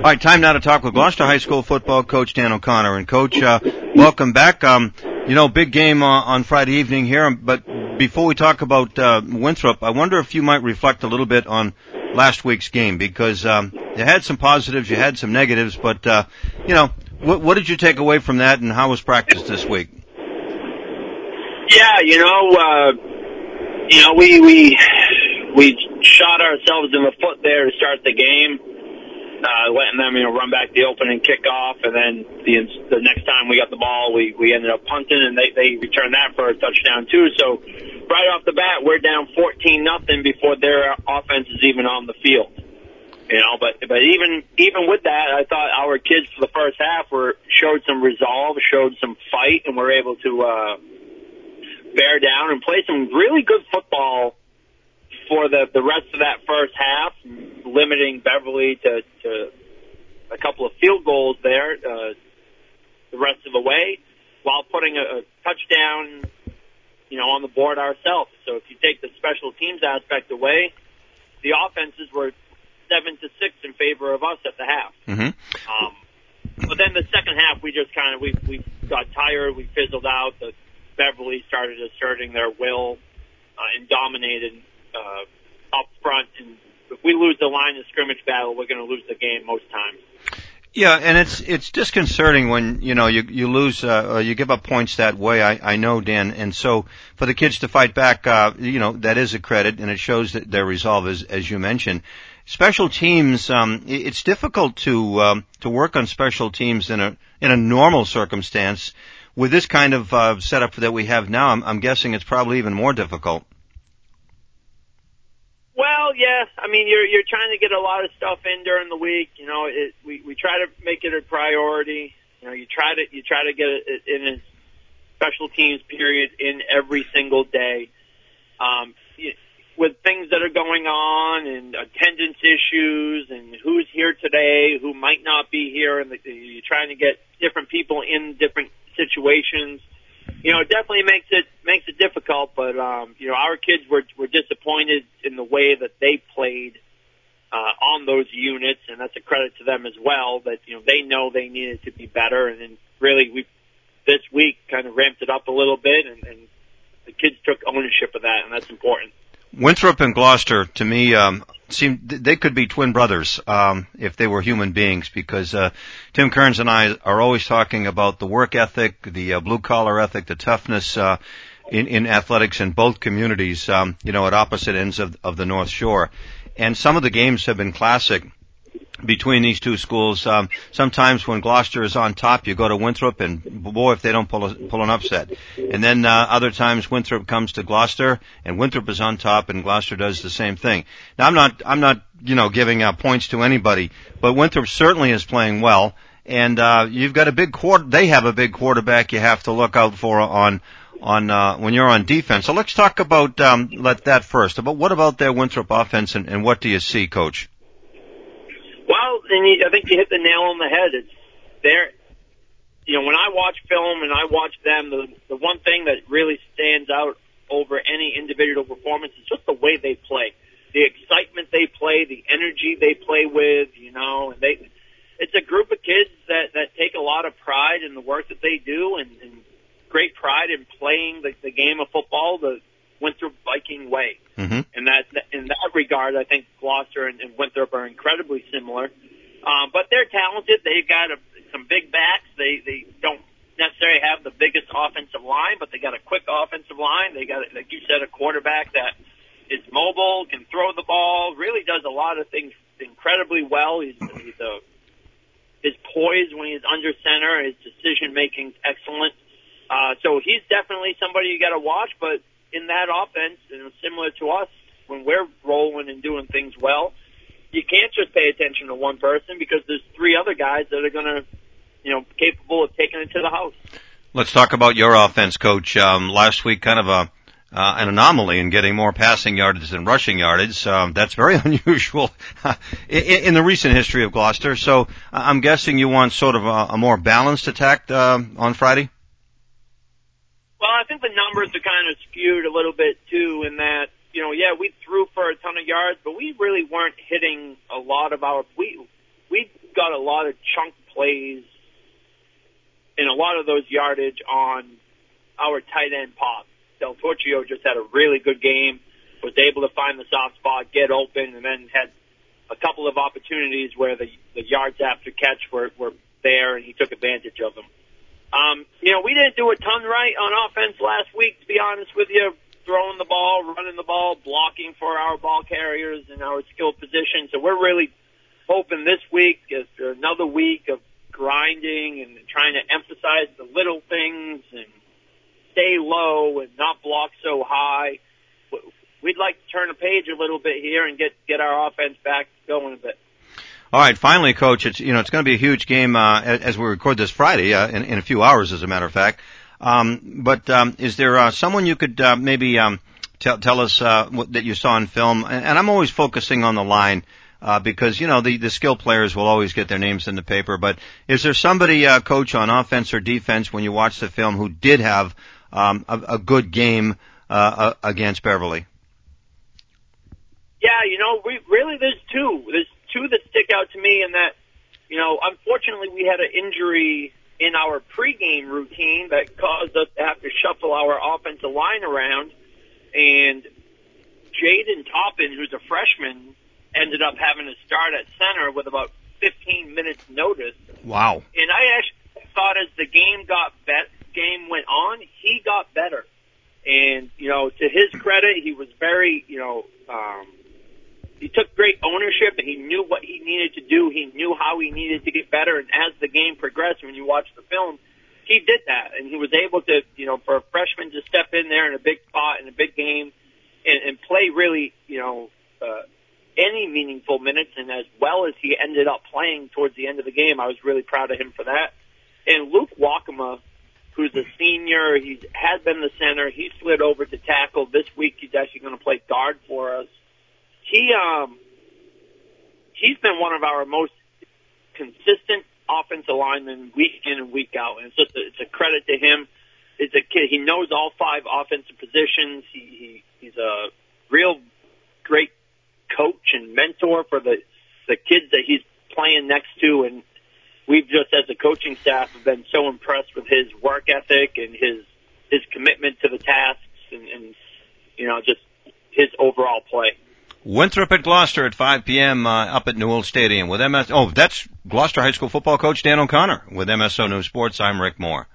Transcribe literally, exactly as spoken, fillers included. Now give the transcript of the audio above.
right, time now to talk with Gloucester High School football coach Dan O'Connor. And Coach, uh, welcome back. Um, you know, big game uh, on Friday evening here. But before we talk about uh, Winthrop, I wonder if you might reflect a little bit on last week's game, because um, you had some positives, you had some negatives, but uh, you know, what, what did you take away from that, and how was practice this week? Yeah, you know, uh, you know, we we we shot ourselves in the foot there to start the game, uh, letting them, you know, run back the opening kickoff, and then the the next time we got the ball, we we ended up punting, and they they returned that for a touchdown too. So right off the bat, we're down fourteen nothing before their offense is even on the field. You know, but but even even with that, I thought our kids for the first half were showed some resolve, showed some fight, and were able to uh, bear down and play some really good football for the the rest of that first half, limiting Beverly to, to a couple of field goals there uh, the rest of the way, while putting a, a touchdown, you know, on the board ourselves. So if you take the special teams aspect away, the offenses were seven to six in favor of us at the half. Mm-hmm. Um, but then the second half, we just kind of we we got tired, we fizzled out. The Beverly started asserting their will uh, and dominated uh, up front. And if we lose the line of scrimmage battle, we're going to lose the game most times. Yeah, and it's it's disconcerting when, you know, you you lose, uh, you give up points that way. I I know, Dan, and so for the kids to fight back, uh, you know, that is a credit, and it shows that their resolve, as as you mentioned. Special teams, um, it's difficult to um, to work on special teams in a in a normal circumstance. With this kind of uh, setup that we have now, I'm, I'm guessing it's probably even more difficult. Well, yeah. I mean, you're you're trying to get a lot of stuff in during the week. You know, it, we we try to make it a priority. You know, you try to you try to get it in a special teams period in every single day. Um, with things that are going on and attendance issues and who's here today, who might not be here, and the, you're trying to get different people in different situations. You know, it definitely makes it makes it difficult, but um, you know, our kids were were disappointed in the way that they played uh, on those units, and that's a credit to them as well. That, you know, they know they needed to be better, and then really we this week kind of ramped it up a little bit, and, and the kids took ownership of that, and that's important. Winthrop and Gloucester, to me, um, seem they could be twin brothers um, if they were human beings, because uh, Tim Kearns and I are always talking about the work ethic, the uh, blue-collar ethic, the toughness uh, in, in athletics in both communities, um, you know, at opposite ends of, of the North Shore. And some of the games have been classic between these two schools. Um, sometimes when Gloucester is on top, you go to Winthrop, and boy, if they don't pull a, pull an upset. And then uh, other times Winthrop comes to Gloucester, and Winthrop is on top, and Gloucester does the same thing. Now, I'm not, I'm not, you know, giving uh, points to anybody, but Winthrop certainly is playing well, and uh, you've got a big quarter. They have a big quarterback you have to look out for on. on uh, when you're on defense. So let's talk about um, let that first. About what about their Winthrop offense, and, and what do you see, Coach? Well, and you, I think you hit the nail on the head. It's there. You know, when I watch film and I watch them, the the one thing that really stands out over any individual performance is just the way they play, the excitement they play, the energy they play with. You know, and they it's a group of kids that that take a lot of pride in the work that they do, and, and great pride in playing the, the game of football the Winthrop Viking way. Mm-hmm. And that, in that regard, I think Gloucester and, and Winthrop are incredibly similar. Um, but they're talented. They've got a, some big backs. They they don't necessarily have the biggest offensive line, but they got a quick offensive line. They got, like you said, a quarterback that is mobile, can throw the ball, really does a lot of things incredibly well. He's, he's a, his poise when he's under center, his decision making excellent. Uh, so he's definitely somebody you got to watch, but in that offense, you know, similar to us, when we're rolling and doing things well, you can't just pay attention to one person, because there's three other guys that are going to, you know, capable of taking it to the house. Let's talk about your offense, Coach. Um, last week, kind of a uh, an anomaly in getting more passing yardage than rushing yardage. Um, that's very unusual in, in the recent history of Gloucester. So I'm guessing you want sort of a, a more balanced attack uh, on Friday? Well, I think the numbers are kind of skewed a little bit, too, in that, you know, yeah, we threw for a ton of yards, but we really weren't hitting a lot of our – we we got got a lot of chunk plays and a lot of those yardage on our tight end pop. Del Torchio just had a really good game, was able to find the soft spot, get open, and then had a couple of opportunities where the, the yards after catch were, were there, and he took advantage of them. Um, you know, we didn't do a ton right on offense last week, to be honest with you, throwing the ball, running the ball, blocking for our ball carriers and our skilled position. So we're really hoping this week, after another week of grinding and trying to emphasize the little things and stay low and not block so high, we'd like to turn a page a little bit here and get, get our offense back going a bit. All right, finally, Coach, it's, you know, it's going to be a huge game, uh, as we record this Friday, uh, in, in a few hours, as a matter of fact. Um, but, um, is there, uh, someone you could, uh, maybe, um, tell, tell us, uh, what, that you saw in film? And, and I'm always focusing on the line, uh, because, you know, the, the skill players will always get their names in the paper. But is there somebody, uh, Coach, on offense or defense when you watch the film who did have, um, a, a good game, uh, against Beverly? Yeah, you know, we really, there's two. There's two that stick out to me in that, you know, unfortunately we had an injury in our pregame routine that caused us to have to shuffle our offensive line around. And Jaden Toppin, who's a freshman, ended up having to start at center with about fifteen minutes notice. Wow. And I actually thought as the game got bet, game went on, he got better. And, you know, to his credit, he was very, you know, um, he took great ownership, and he knew what he needed to do. He knew how he needed to get better. And as the game progressed, when you watch the film, he did that. And he was able to, you know, for a freshman to step in there in a big spot, in a big game, and, and play really, you know, uh, any meaningful minutes. And as well as he ended up playing towards the end of the game, I was really proud of him for that. And Luke Wakama, who's a senior, he has been the center. He slid over to tackle. This week he's actually going to play guard for us. He, um, he's been one of our most consistent offensive linemen week in and week out. And it's just a, it's a credit to him. It's a kid. He knows all five offensive positions. He, he, he's a real great coach and mentor for the, the kids that he's playing next to. And we've just, as a coaching staff, have been so impressed with his work ethic and his, his commitment to the tasks and, and, you know, just his overall play. Winthrop at Gloucester at five p.m. Uh, up at Newell Stadium with M S. Oh, that's Gloucester High School football coach Dan O'Connor with M S O News Sports. I'm Rick Moore.